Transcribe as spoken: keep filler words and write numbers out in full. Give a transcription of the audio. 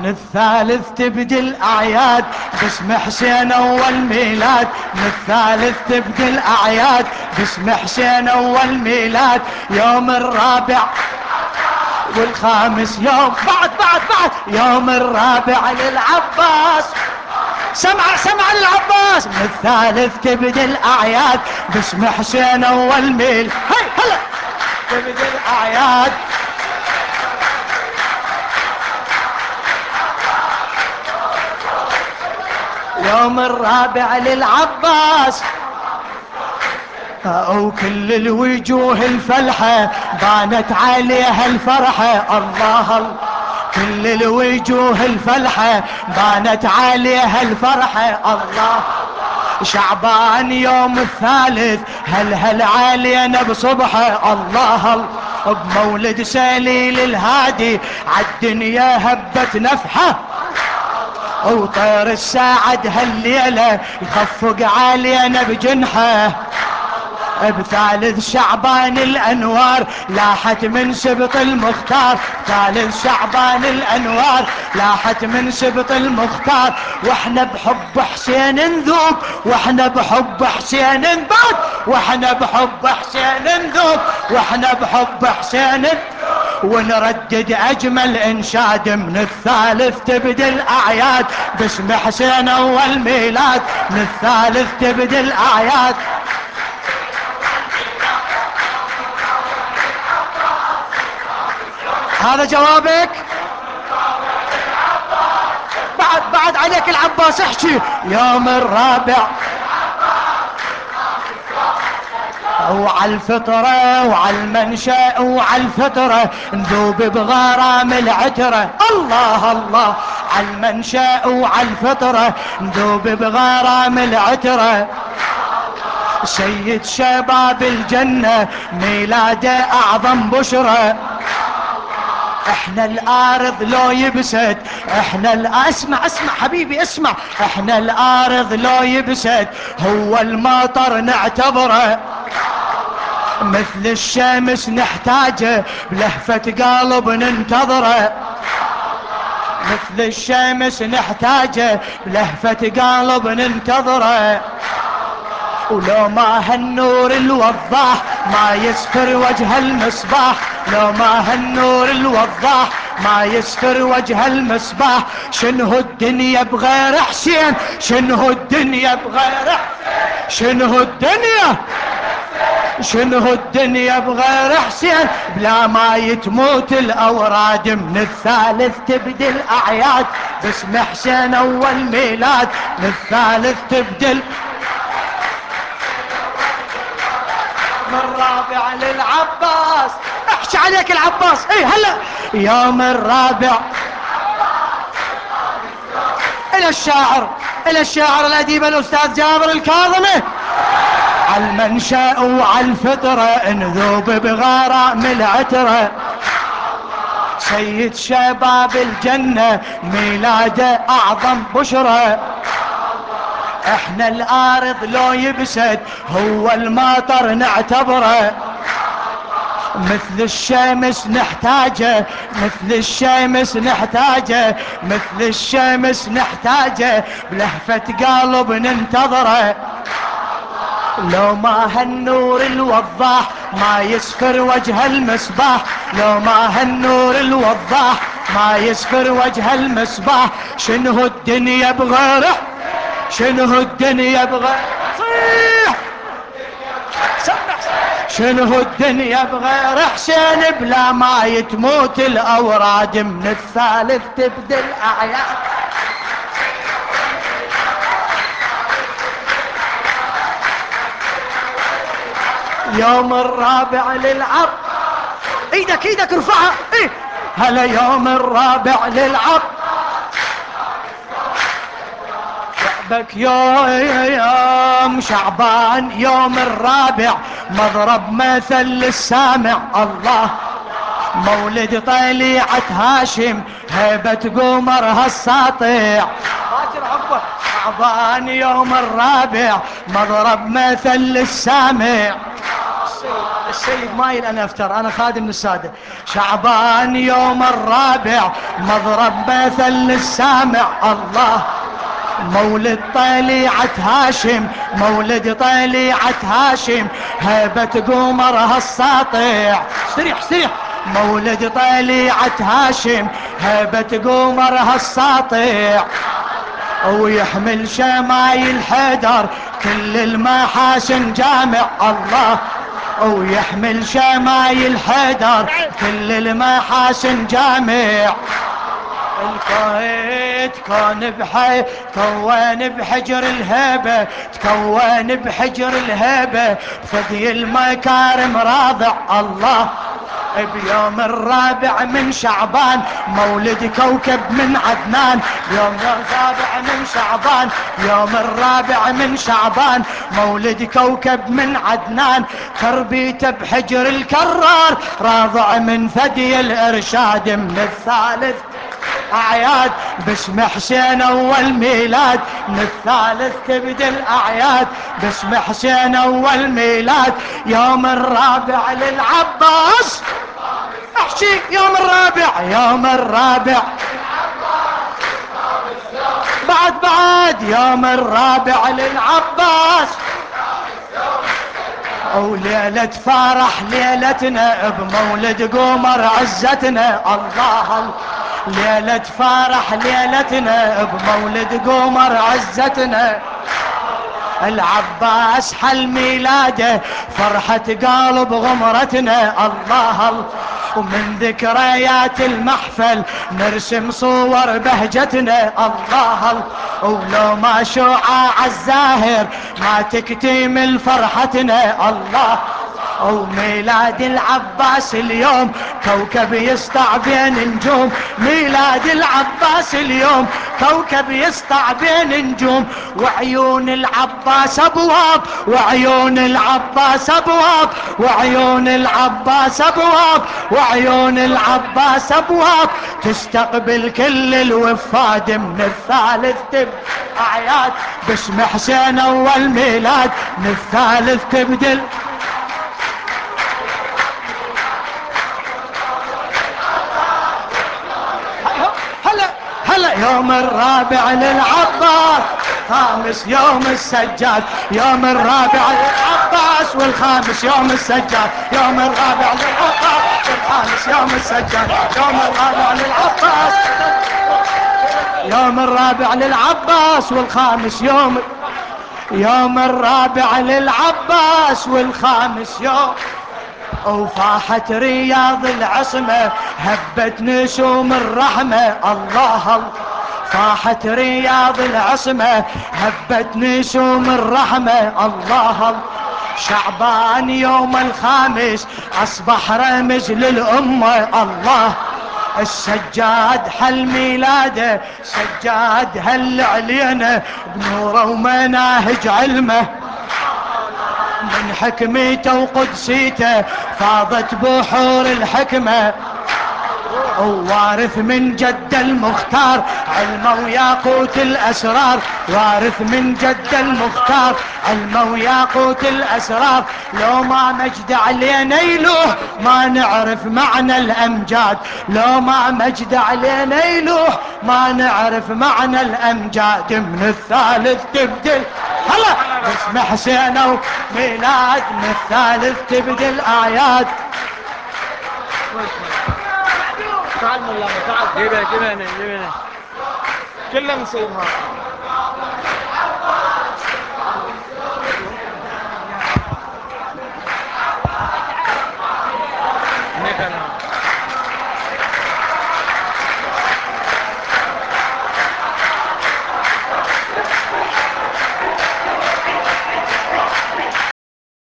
من الثالث تبدي الأعياد باسم حسين أول ميلاد. من الثالث تبدي الأعياد باسم حسين أول ميلاد. يوم الرابع والخامس يوم بعد بعد بعد يوم الرابع للعباس. سمع سمع للعباس. من الثالث تبدي الأعياد باسم حسين أول ميل. هي هلا تبدي الأعياد. يوم الرابع للعباس وكل الوجوه الفلحة بانت عليها الفرحة. الله الله كل الوجوه الفلحة بانت عليها الفرحة. الله شعبان يوم الثالث هل هل علينا بصبحه. الله الله بمولد سليل الهادي عالدنيا هبت نفحه. وطير الساعد هالليلة يخفق علينا بجنحه. بثالث شعبان الأنوار لاحت من سبط المختار. ثالث شعبان الأنوار لاحت من سبط المختار. واحنا بحب حسين نذوب واحنا بحب حسين نذوب واحنا بحب حسين نذوب واحنا بحب حسين ونردد أجمل إنشاد. من الثالث تبدي الأعياد باسم حسين أول ميلاد. من الثالث تبدي الأعياد. هذا جوابك. بعد بعد عليك العباس احكي. يوم الرابع وعلى الفطرة وعلى المنشأ وعلى الفطرة نذوب بغرام العترة. الله الله على المنشأ وعلى الفطرة نذوب بغرام العترة. سيد شباب الجنة ميلاده أعظم بشرة. احنا الارض لو يبسد احنا ال... اسمع اسمع حبيبي اسمع. احنا الارض لو يبسد هو المطر نعتبره. مثل الشمس نحتاجه بلهفة قلب ننتظره. مثل الشمس نحتاجه بلهفة قلب ننتظره. ولو ما هالنور الوضاح ما يسفر وجه المصباح. لو ما هالنور الوضاح ما يسفر وجه المصباح. شنو الدنيا بغير حسين شنو الدنيا بغير حسين شنو الدنيا شنو الدنيا بغير حسين. بلا ما يتموت الأوراد. من الثالث تبدي الأعياد باسم حسين أول ميلاد. من الثالث تبدي من الرابع للعباس. احكي عليك العباس. اي هلا يوم الرابع الى الشاعر الى الشاعر الاديب الاستاذ جابر الكاظمي. على المنشأ وعلى الفطرة نذوب بغرام العترة. سيد شباب الجنة ميلاده اعظم بشرة. احنا الارض لو يبسد هو المطر نعتبره. مثل الشمس نحتاجه مثل الشمس نحتاجه مثل الشمس نحتاجه بلهفة قلب ننتظره. لو ما هالنور الوضاح ما يسفر وجه المصباح. لو ما هالنور الوضاح ما يسفر وجه المصباح. شنو الدنيا بغيره شنو الدنيا بغير صيح سمع. شنو الدنيا بغير حسين بلا ما يتموت الأوراد. من الثالث تبدي الأعياد. يوم الرابع للعب. ايدك ايدك ارفعها. ايه هلا يوم الرابع للعب. شعبك يوم شعبان يوم الرابع مضرب مثل للسامع. الله مولد طليعة هاشم هيبة قمرها الساطع. شعبان يوم الرابع مضرب مثل للسامع. السيد مايل أنا أفتر، أنا خادم للسادة. شعبان يوم الرابع مضرب مثل للسامع الله. مولد طليعة هاشم، مولد طليعة هاشم، هبة قمرها الساطع. استريح استريح. مولد طليعة هاشم، هبة قمرها الساطع، ويحمل شمايل حيدر كل المحاسن جامع الله. ويحمل شمايل حيدر كل المحاسن جامع. الكويت كون بحي تكون بحجر الهيبة، تكون بحجر الهيبة، فدي المكارم راضع الله. بيوم الرابع من شعبان مولد كوكب من عدنان، يوم الرابع من شعبان، يوم الرابع من شعبان مولد كوكب من عدنان، تربيته بحجر الكرار راضع من ثدي الإرشاد. من الثالث أعياد باسم حسين أول ميلاد، من الثالث تبدأ الأعياد باسم حسين أول ميلاد. يوم الرابع للعباس، احكي يوم الرابع، يوم الرابع بعد بعد يوم الرابع للعباس. وليلة فرح ليلتنا بمولد قمر عزتنا الله. ليلة فرح ليلتنا بمولد قمر عزتنا. العباس حل ميلاده فرحة قلب غمرتنا الله. ومن ذكريات المحفل نرسم صور بهجتنا الله. ولو ما شعاع الزاهر ما تكتمل فرحتنا الله. وميلاد العباس اليوم كوكب يسطع بين نجوم، ميلاد العباس اليوم كوكب يسطع بين نجوم. وعيون العباس ابواب، وعيون العباس ابواب، وعيون العباس ابواب، وعيون العباس ابواب، تستقبل كل الوفاد. من الثالث تبدأ اعياد باسم حسين اول ميلاد، من الثالث تبدأ. هلا يوم الرابع للعباس، خامس يوم السجاد. يوم الرابع للعباس والخامس يوم السجاد. يوم الرابع للعباس والخامس يوم السجاد. يوم الرابع للعباس، يوم الرابع للعباس والخامس يوم، يوم الرابع للعباس والخامس يوم. وفاحت رياض العصمة هبت نسوم الرحمة الله. فاحت رياض العصمة هبت نسوم الرحمة الله. شعبان يوم الخامس أصبح رمز للأمة الله. السجاد حل ميلاده، سجاد هل علينا بنوره ومناهج علمه. من حكمته وقدسيته فاضت بحور الحكمة. ووارث من جد المختار علمه وياقوت الأسرار، وارث من جد المختار علمه وياقوت الأسرار. لو ما مجد علينا يلوح ما نعرف معنى الأمجاد، لو ما مجد علينا يلوح ما نعرف معنى الأمجاد. من الثالث تبدل هلا باسم حسين وميلاد، من الثالث تبدأ الأعياد. تعال مولانا تعال، جيبها جيبها هنا جيبها هنا كلها من سيد مارك. هناك انا